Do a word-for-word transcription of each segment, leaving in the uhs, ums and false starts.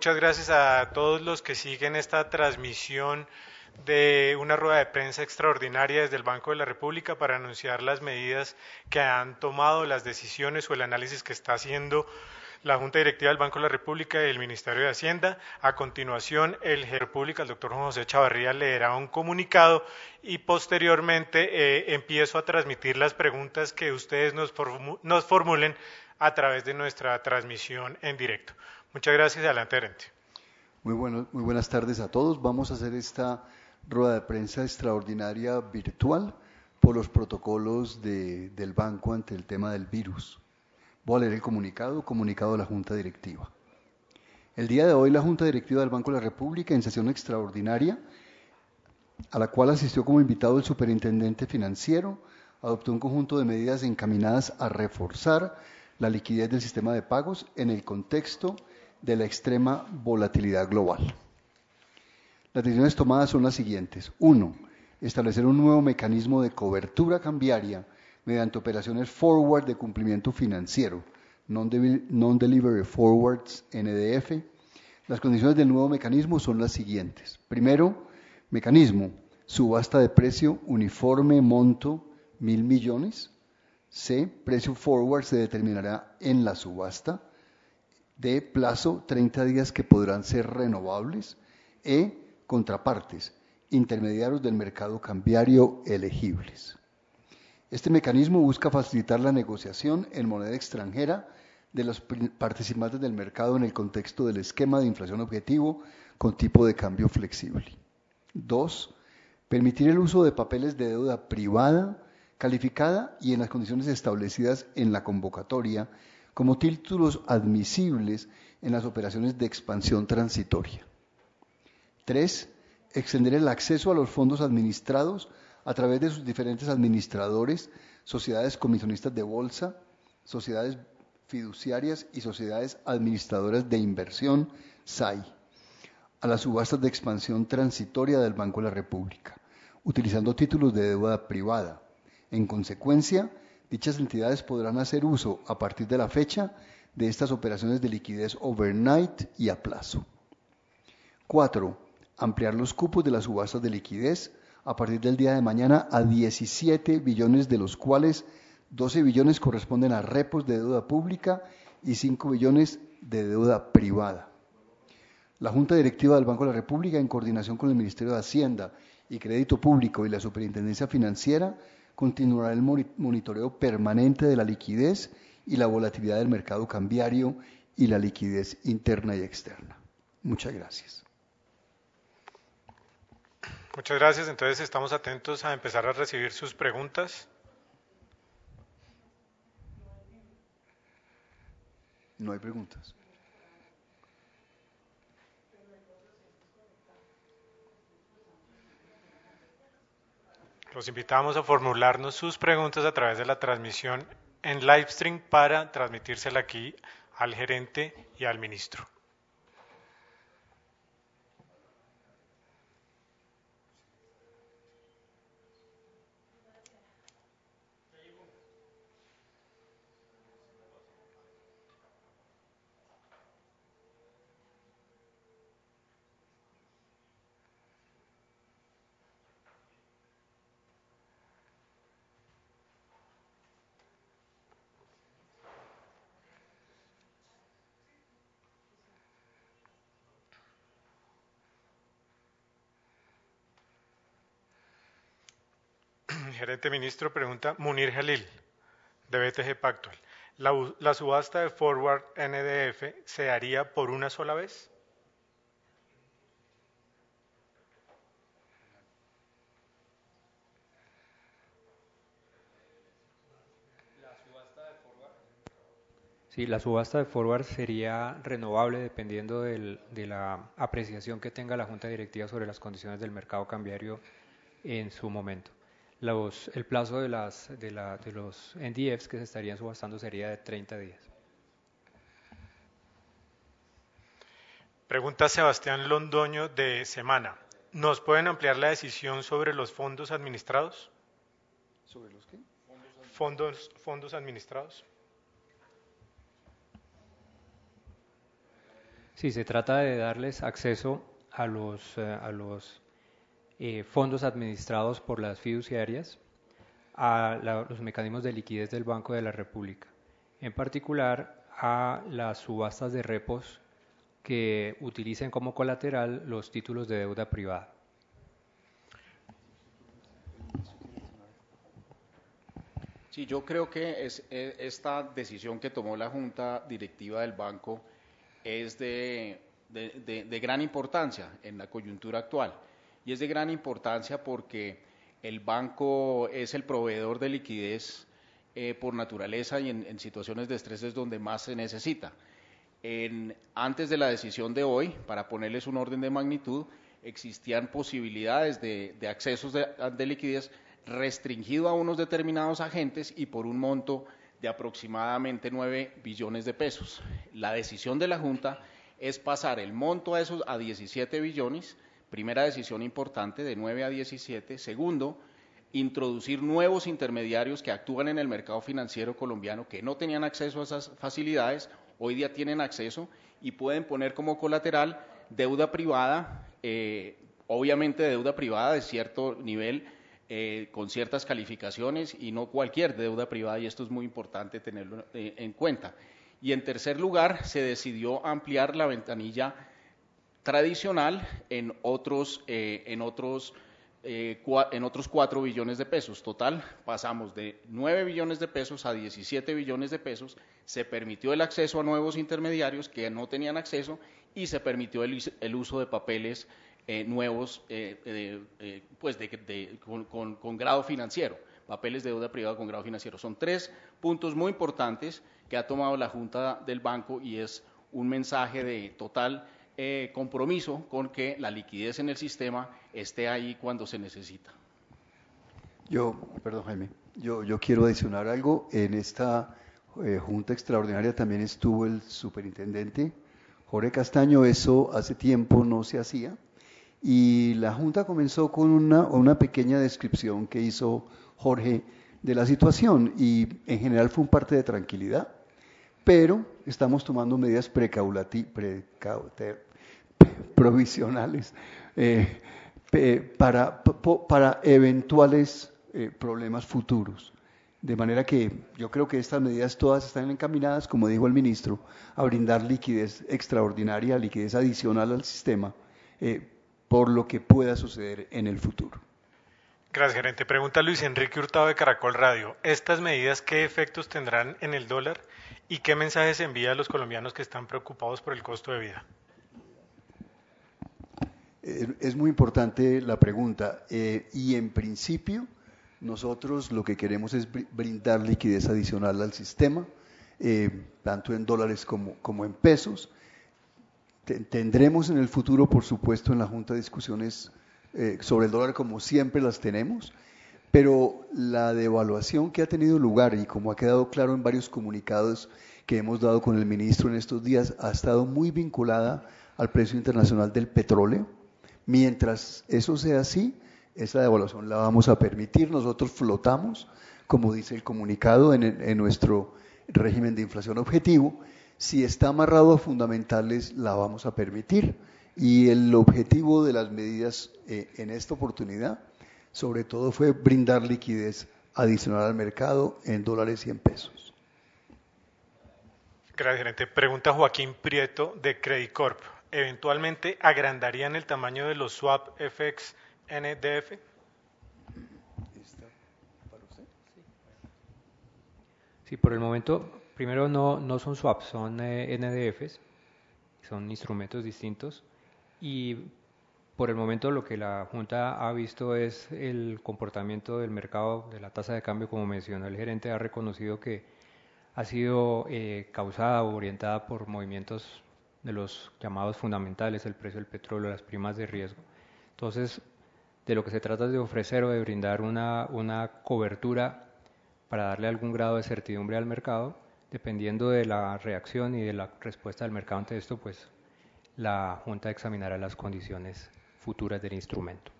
Muchas gracias a todos los que siguen esta transmisión de una rueda de prensa extraordinaria desde el Banco de la República para anunciar las medidas que han tomado, las decisiones o el análisis que está haciendo la Junta Directiva del Banco de la República y el Ministerio de Hacienda. A continuación, el jefe de la República, el doctor Juan José Chavarría, leerá un comunicado y posteriormente eh, empiezo a transmitir las preguntas que ustedes nos, formu nos formulen a través de nuestra transmisión en directo. Muchas gracias. Adelante, gerente. Muy, bueno, muy buenas tardes a todos. Vamos a hacer esta rueda de prensa extraordinaria virtual por los protocolos de, del banco ante el tema del virus. Voy a leer el comunicado, comunicado de la Junta Directiva. El día de hoy la Junta Directiva del Banco de la República, en sesión extraordinaria, a la cual asistió como invitado el superintendente financiero, adoptó un conjunto de medidas encaminadas a reforzar la liquidez del sistema de pagos en el contexto de la extrema volatilidad global. Las decisiones tomadas son las siguientes. Uno, establecer un nuevo mecanismo de cobertura cambiaria mediante operaciones forward de cumplimiento financiero, Non-Delivery Forwards, N D F. Las condiciones del nuevo mecanismo son las siguientes. Primero, mecanismo, subasta de precio uniforme, monto, mil millones. C, precio forward se determinará en la subasta. D, plazo, treinta días que podrán ser renovables. E, contrapartes, intermediarios del mercado cambiario elegibles. Este mecanismo busca facilitar la negociación en moneda extranjera de los participantes del mercado en el contexto del esquema de inflación objetivo con tipo de cambio flexible. Dos, permitir el uso de papeles de deuda privada, calificada y en las condiciones establecidas en la convocatoria como títulos admisibles en las operaciones de expansión transitoria. Tres, extender el acceso a los fondos administrados a través de sus diferentes administradores, sociedades comisionistas de bolsa, sociedades fiduciarias y sociedades administradoras de inversión, S A I, a las subastas de expansión transitoria del Banco de la República, utilizando títulos de deuda privada. En consecuencia, dichas entidades podrán hacer uso, a partir de la fecha, de estas operaciones de liquidez overnight y a plazo. Cuatro, ampliar los cupos de las subastas de liquidez a partir del día de mañana a diecisiete billones, de los cuales doce billones corresponden a repos de deuda pública y cinco billones de deuda privada. La Junta Directiva del Banco de la República, en coordinación con el Ministerio de Hacienda y Crédito Público y la Superintendencia Financiera, continuará el monitoreo permanente de la liquidez y la volatilidad del mercado cambiario y la liquidez interna y externa. Muchas gracias. Muchas gracias. Entonces estamos atentos a empezar a recibir sus preguntas. No hay preguntas. Los invitamos a formularnos sus preguntas a través de la transmisión en livestream para transmitírsela aquí al gerente y al ministro. Gerente ministro, pregunta Munir Jalil, de B T G Pactual. ¿La, la subasta de Forward N D F se haría por una sola vez? Sí, la subasta de forward sería renovable dependiendo del, de la apreciación que tenga la Junta Directiva sobre las condiciones del mercado cambiario en su momento. Los, el plazo de, las, de, la, de los N D Fs que se estarían subastando sería de treinta días. Pregunta Sebastián Londoño de Semana. ¿Nos pueden ampliar la decisión sobre los fondos administrados? ¿Sobre los qué? Fondos, fondos administrados. Sí, se trata de darles acceso a los, eh, a los eh, fondos administrados por las fiduciarias, a la- los mecanismos de liquidez del Banco de la República, en particular a las subastas de repos que utilicen como colateral los títulos de deuda privada. Sí, yo creo que es, eh, esta decisión que tomó la Junta Directiva del Banco es de, de, de, de gran importancia en la coyuntura actual. Y es de gran importancia porque el banco es el proveedor de liquidez eh, por naturaleza y en, en situaciones de estrés es donde más se necesita. En, antes de la decisión de hoy, para ponerles un orden de magnitud, existían posibilidades de, de accesos de, de liquidez restringido a unos determinados agentes y por un monto de aproximadamente nueve billones de pesos. La decisión de la Junta es pasar el monto a esos a diecisiete billones, primera decisión importante, de nueve a diecisiete. Segundo, introducir nuevos intermediarios que actúan en el mercado financiero colombiano que no tenían acceso a esas facilidades, hoy día tienen acceso y pueden poner como colateral deuda privada, eh, obviamente deuda privada de cierto nivel, eh, con ciertas calificaciones y no cualquier deuda privada, y esto es muy importante tenerlo eh, en cuenta. Y en tercer lugar, se decidió ampliar la ventanilla tradicional en otros, eh, en otros Eh, en otros cuatro billones de pesos. Total, pasamos de nueve billones de pesos a diecisiete billones de pesos, se permitió el acceso a nuevos intermediarios que no tenían acceso y se permitió el, el uso de papeles eh, nuevos eh, eh, eh, pues de, de, con, con, con grado financiero, papeles de deuda privada con grado financiero. Son tres puntos muy importantes que ha tomado la Junta del Banco y es un mensaje de total Eh, compromiso con que la liquidez en el sistema esté ahí cuando se necesita. Yo, perdón Jaime, yo, yo quiero adicionar algo. En esta eh, Junta Extraordinaria también estuvo el superintendente Jorge Castaño. Eso hace tiempo no se hacía. Y la Junta comenzó con una, una pequeña descripción que hizo Jorge de la situación y en general fue un parte de tranquilidad. Pero estamos tomando medidas provisionales eh, para, para eventuales eh, problemas futuros. De manera que yo creo que estas medidas todas están encaminadas, como dijo el ministro, a brindar liquidez extraordinaria, liquidez adicional al sistema, eh, por lo que pueda suceder en el futuro. Gracias, gerente. Pregunta Luis Enrique Hurtado de Caracol Radio. ¿Estas medidas qué efectos tendrán en el dólar y qué mensajes envía a los colombianos que están preocupados por el costo de vida? Es muy importante la pregunta eh, y en principio nosotros lo que queremos es brindar liquidez adicional al sistema, eh, tanto en dólares como, como en pesos. Tendremos en el futuro, por supuesto, en la Junta discusiones eh, sobre el dólar como siempre las tenemos, pero la devaluación que ha tenido lugar y como ha quedado claro en varios comunicados que hemos dado con el ministro en estos días, ha estado muy vinculada al precio internacional del petróleo. Mientras eso sea así, esa devaluación la vamos a permitir. Nosotros flotamos, como dice el comunicado, en, en nuestro régimen de inflación objetivo. Si está amarrado a fundamentales, la vamos a permitir. Y el objetivo de las medidas eh, en esta oportunidad, sobre todo, fue brindar liquidez adicional al mercado en dólares y en pesos. Gracias, gerente. Pregunta Joaquín Prieto de Credit Corp. ¿Eventualmente agrandarían el tamaño de los swap F X N D F? Sí, por el momento, primero no, no son swaps, son eh, N D Fs, son instrumentos distintos y por el momento lo que la Junta ha visto es el comportamiento del mercado de la tasa de cambio, como mencionó el gerente, ha reconocido que ha sido eh, causada o orientada por movimientos de los llamados fundamentales, el precio del petróleo, las primas de riesgo. Entonces, de lo que se trata es de ofrecer o de brindar una, una cobertura para darle algún grado de certidumbre al mercado. Dependiendo de la reacción y de la respuesta del mercado ante esto, pues la Junta examinará las condiciones futuras del instrumento.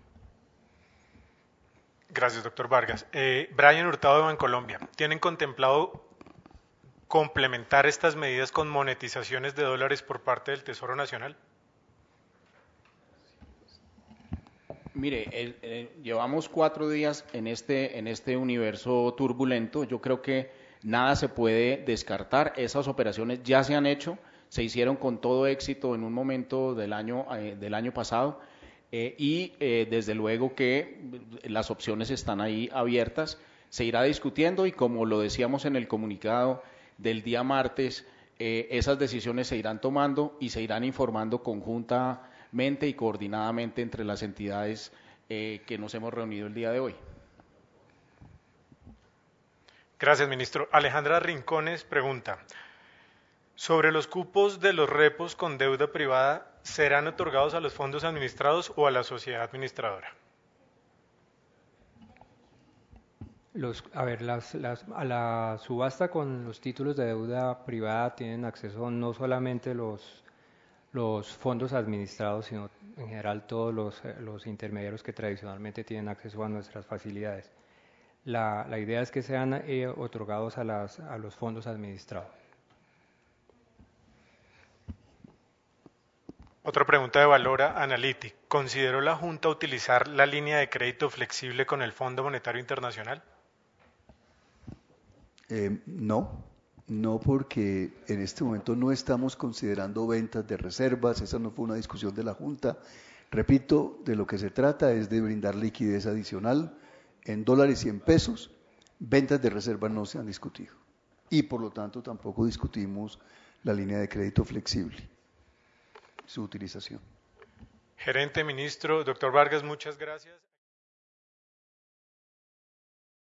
Gracias, doctor Vargas. Eh, Brian Hurtado de Bancolombia. ¿Tienen contemplado complementar estas medidas con monetizaciones de dólares por parte del Tesoro Nacional? Mire, el, el, llevamos cuatro días en este, en este universo turbulento. Yo creo que nada se puede descartar. Esas operaciones ya se han hecho, se hicieron con todo éxito en un momento del año, eh, del año pasado eh, y eh, desde luego que las opciones están ahí abiertas. Se irá discutiendo y como lo decíamos en el comunicado del día martes, eh, esas decisiones se irán tomando y se irán informando conjuntamente y coordinadamente entre las entidades eh, que nos hemos reunido el día de hoy. Gracias, ministro. Alejandra Rincones pregunta, sobre los cupos de los repos con deuda privada, ¿serán otorgados a los fondos administrados o a la sociedad administradora? Los, a ver, las, las, a la subasta con los títulos de deuda privada tienen acceso no solamente los, los fondos administrados, sino en general todos los, los intermediarios que tradicionalmente tienen acceso a nuestras facilidades. La, la idea es que sean eh, otorgados a, las, a los fondos administrados. Otra pregunta de Valora Analytic. ¿Consideró la Junta utilizar la línea de crédito flexible con el Fondo Monetario Internacional? Eh, no, no porque en este momento no estamos considerando ventas de reservas, esa no fue una discusión de la Junta. Repito, de lo que se trata es de brindar liquidez adicional en dólares y en pesos. Ventas de reservas no se han discutido y por lo tanto tampoco discutimos la línea de crédito flexible, su utilización. Gerente, ministro, doctor Vargas, muchas gracias.